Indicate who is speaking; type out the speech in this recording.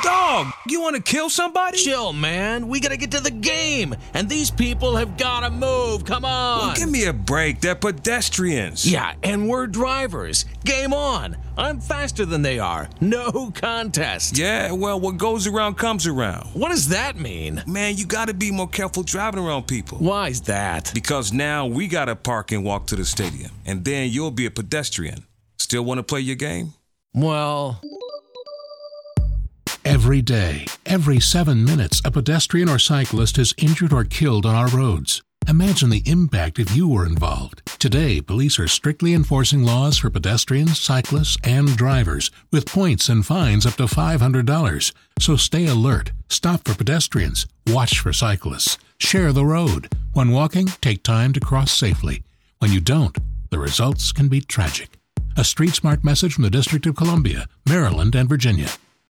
Speaker 1: Dog, you want to kill somebody?
Speaker 2: Chill, man. We gotta get to the game. And these people have gotta move. Come on.
Speaker 1: Well, give me a break. They're pedestrians.
Speaker 2: Yeah, and we're drivers. Game on. I'm faster than they are. No contest.
Speaker 1: Yeah, well, what goes around comes around.
Speaker 2: What does that mean?
Speaker 1: Man, you gotta be more careful driving around people.
Speaker 2: Why's that?
Speaker 1: Because now we gotta park and walk to the stadium. And then you'll be a pedestrian. Still want to play your game?
Speaker 2: Well...
Speaker 3: Every day, every 7 minutes, a pedestrian or cyclist is injured or killed on our roads. Imagine the impact if you were involved. Today, police are strictly enforcing laws for pedestrians, cyclists, and drivers, with points and fines up to $500. So stay alert, stop for pedestrians, watch for cyclists, share the road. When walking, take time to cross safely. When you don't, the results can be tragic. A Street Smart message from the District of Columbia, Maryland, and Virginia.